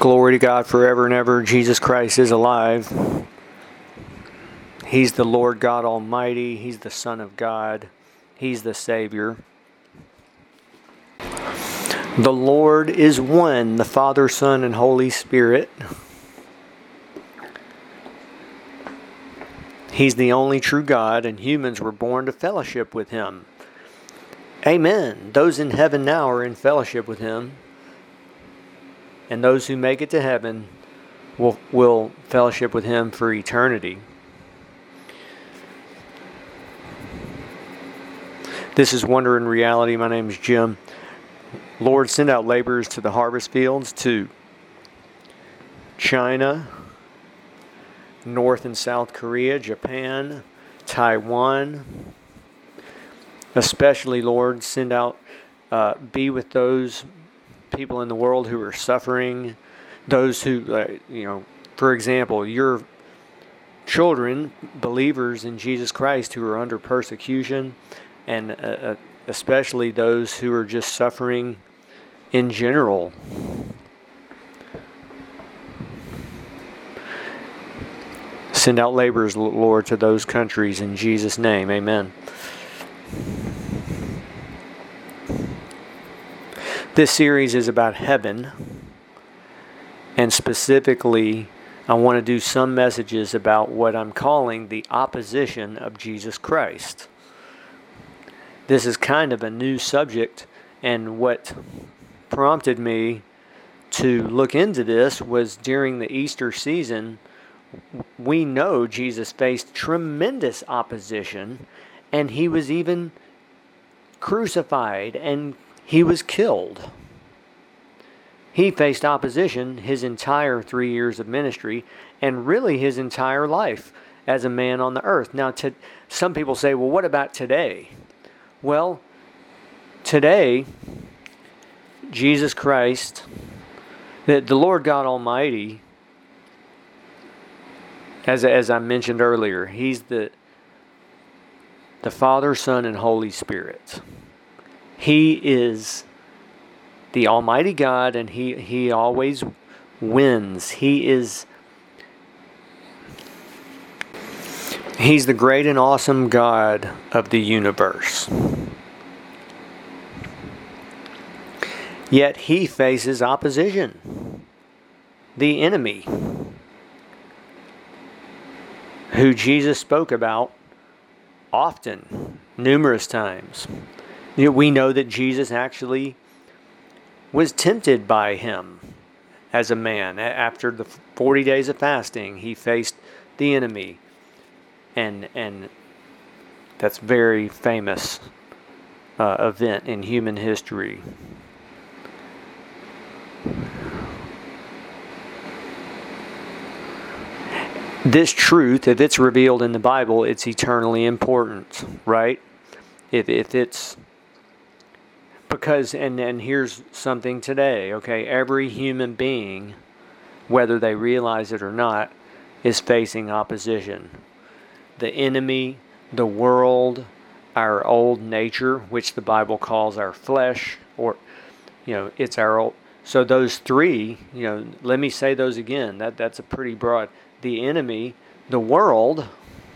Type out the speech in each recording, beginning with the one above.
Glory to God forever and ever. Jesus Christ is alive. He's the Lord God Almighty. He's the Son of God. He's the Savior. The Lord is one, the Father, Son, and Holy Spirit. He's the only true God, and humans were born to fellowship with Him. Amen. Those in heaven now are in fellowship with Him. And those who make it to heaven will fellowship with Him for eternity. This is Wonder in Reality. My name is Jim. Lord, send out laborers to the harvest fields, to China, North and South Korea, Japan, Taiwan. Especially, Lord, send out, be with those people in the world who are suffering, those who, for example, your children, believers in Jesus Christ who are under persecution, and especially those who are just suffering in general. Send out laborers, Lord, to those countries in Jesus' name. Amen. This series is about heaven, and specifically, I want to do some messages about what I'm calling the opposition of Jesus Christ. This is kind of a new subject, and what prompted me to look into this was during the Easter season, we know Jesus faced tremendous opposition, and He was even crucified, and He was killed. He faced opposition His entire 3 years of ministry, and really His entire life as a man on the earth. Now, some people say, well, what about today? Well, today, Jesus Christ, the Lord God Almighty, as I mentioned earlier, He's the Father, Son, and Holy Spirit. He is the Almighty God, and He always wins. He's the great and awesome God of the universe. Yet He faces opposition. The enemy, who Jesus spoke about often, numerous times. We know that Jesus actually was tempted by Him as a man. After the 40 days of fasting, He faced the enemy. And that's a very famous event in human history. This truth, if it's revealed in the Bible, it's eternally important, right? If it's because, and here's something today, okay? Every human being, whether they realize it or not, is facing opposition. The enemy, the world, our old nature, which the Bible calls our flesh, or, it's our old. So those three, let me say those again. That's a pretty broad. The enemy, the world,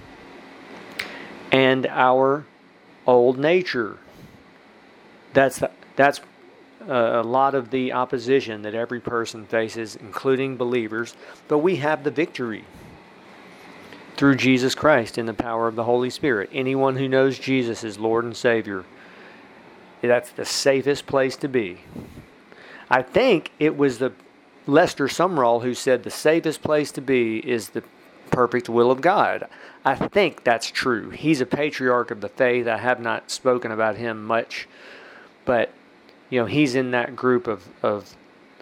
and our old nature. That's a lot of the opposition that every person faces, including believers. But we have the victory through Jesus Christ in the power of the Holy Spirit. Anyone who knows Jesus as Lord and Savior, that's the safest place to be. I think it was the Lester Sumrall who said the safest place to be is the perfect will of God. I think that's true. He's a patriarch of the faith. I have not spoken about him much, but he's in that group of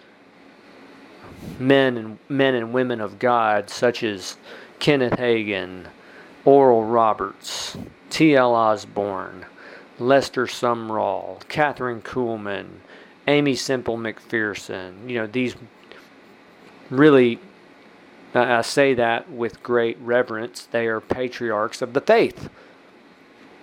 men and women of God, such as Kenneth Hagin, Oral Roberts, T.L. Osborne, Lester Sumrall, Catherine Kuhlman, Amy Semple McPherson. These really, I say that with great reverence, they are patriarchs of the faith.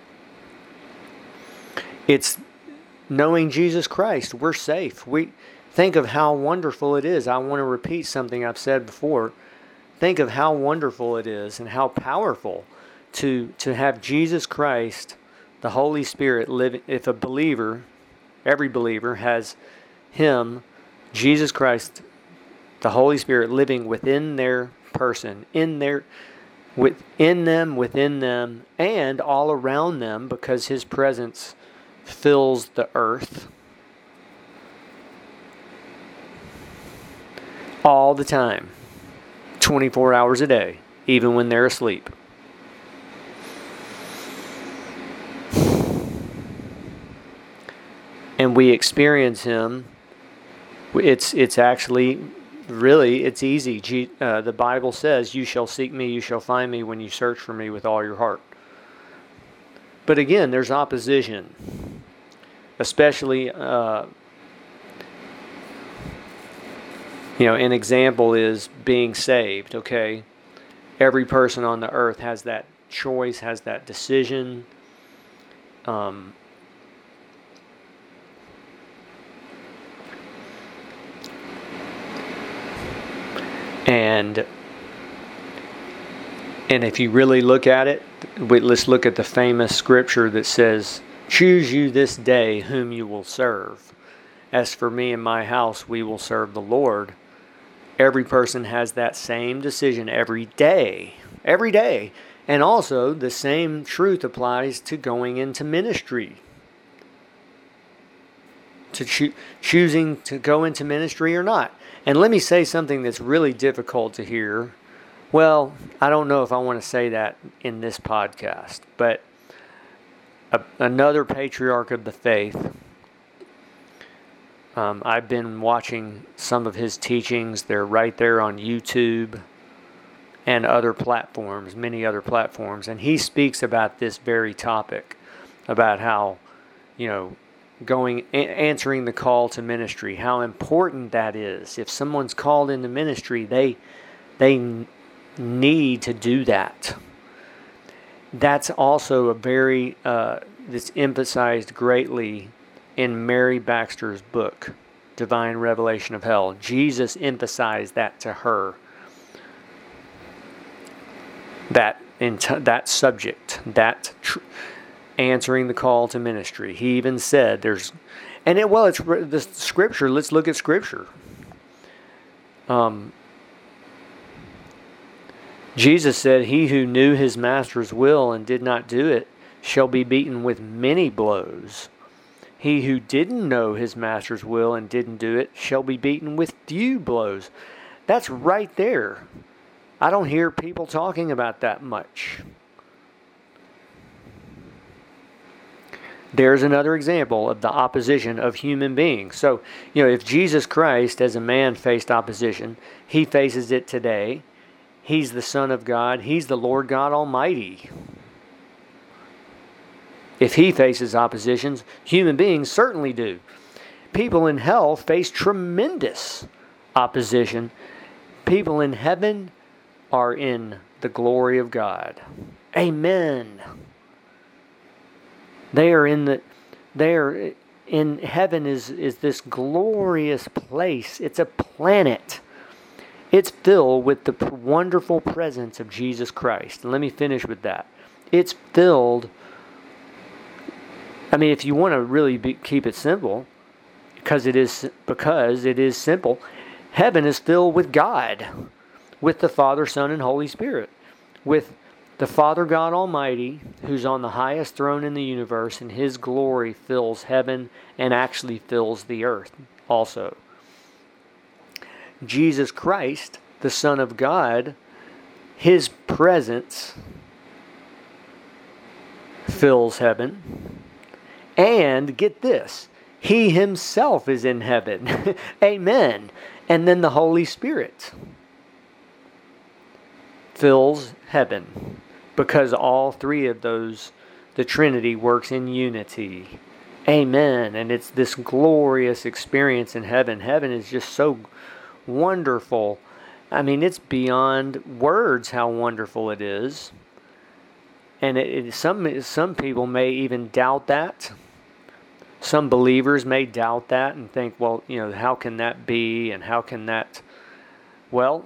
It's knowing Jesus Christ. We're safe. Think of how wonderful it is. I want to repeat something I've said before. Think of how wonderful it is and how powerful to have Jesus Christ, the Holy Spirit, live. If a believer, every believer has Him, Jesus Christ, the Holy Spirit, living within their person, within them, and all around them, because His presence fills the earth all the time, 24 hours a day, even when they're asleep. And we experience Him. It's actually, really, it's easy. The Bible says, "You shall seek me, you shall find me when you search for me with all your heart." But again, there's opposition, especially, an example is being saved, okay? Every person on the earth has that choice, has that decision. And if you really look at it, let's look at the famous scripture that says, "Choose you this day whom you will serve. As for me and my house, we will serve the Lord." Every person has that same decision every day. Every day. And also, the same truth applies to going into ministry. To choosing to go into ministry or not. And let me say something that's really difficult to hear. Well, I don't know if I want to say that in this podcast, but another patriarch of the faith, I've been watching some of his teachings. They're right there on YouTube and other platforms, many other platforms. And he speaks about this very topic, about how, answering the call to ministry, how important that is. If someone's called into ministry, they need to do that. That's also that's emphasized greatly in Mary Baxter's book, Divine Revelation of Hell. Jesus emphasized that to her. That subject, answering the call to ministry. He even said it's the scripture. Let's look at scripture. Jesus said, "He who knew his master's will and did not do it shall be beaten with many blows. He who didn't know his master's will and didn't do it shall be beaten with few blows." That's right there. I don't hear people talking about that much. There's another example of the opposition of human beings. So, if Jesus Christ as a man faced opposition, He faces it today. He's the Son of God. He's the Lord God Almighty. If He faces oppositions, human beings certainly do. People in hell face tremendous opposition. People in heaven are in the glory of God. Amen. They are in heaven is this glorious place. It's a planet. It's filled with the wonderful presence of Jesus Christ. And let me finish with that. It's filled. If you want to really keep it simple, because it is simple, heaven is filled with God, with the Father, Son, and Holy Spirit, with the Father God Almighty, who's on the highest throne in the universe, and His glory fills heaven and actually fills the earth also. Jesus Christ, the Son of God, His presence fills heaven. And get this, He Himself is in heaven. Amen. And then the Holy Spirit fills heaven. Because all three of those, the Trinity works in unity. Amen. And it's this glorious experience in heaven. Heaven is just so wonderful. It's beyond words how wonderful it is. And some people may even doubt that. Some believers may doubt that and think, well, how can that be, and how can that... Well,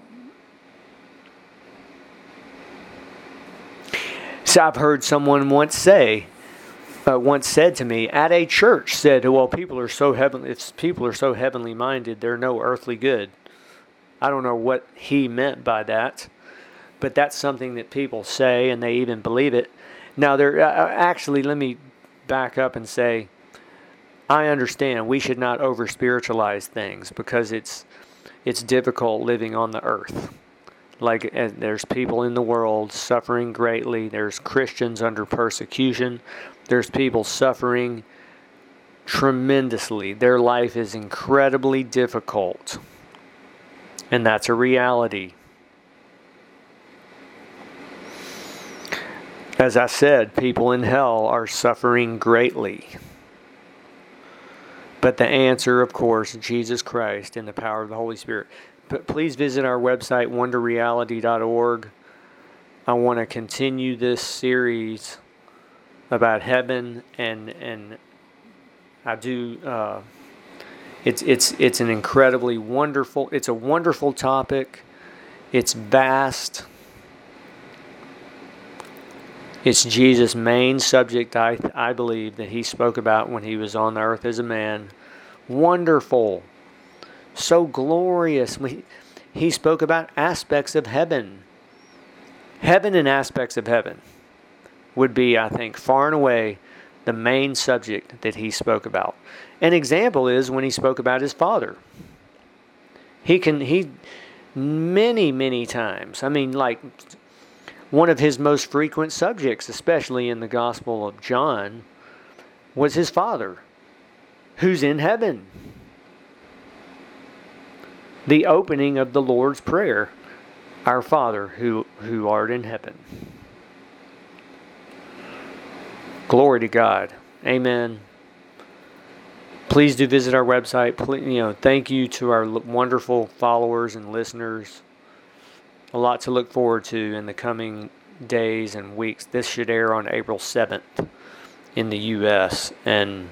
so I've heard someone once said to me at a church, said, well, if people are so heavenly minded, they're no earthly good. I don't know what he meant by that, but that's something that people say, and they even believe it. Now, actually, let me back up and say, I understand we should not over-spiritualize things, because it's difficult living on the earth. Like, there's people in the world suffering greatly. There's Christians under persecution. There's people suffering tremendously. Their life is incredibly difficult. And that's a reality. As I said, people in hell are suffering greatly. But the answer, of course, is Jesus Christ and the power of the Holy Spirit. But please visit our website, wonderreality.org. I want to continue this series about heaven, and I do. It's an incredibly wonderful. It's a wonderful topic. It's vast. It's Jesus' main subject, I believe, that he spoke about when he was on the earth as a man. Wonderful. So glorious. He spoke about aspects of heaven. Heaven and aspects of heaven would be, I think, far and away the main subject that he spoke about. An example is when he spoke about his Father. He many times, one of his most frequent subjects, especially in the Gospel of John, was his Father, who's in heaven. The opening of the Lord's Prayer, our Father who art in heaven. Glory to God. Amen. Please do visit our website. Thank you to our wonderful followers and listeners. A lot to look forward to in the coming days and weeks. This should air on April 7th in the U.S. And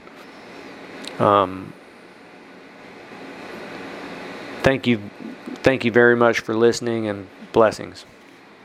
thank you very much for listening, and blessings.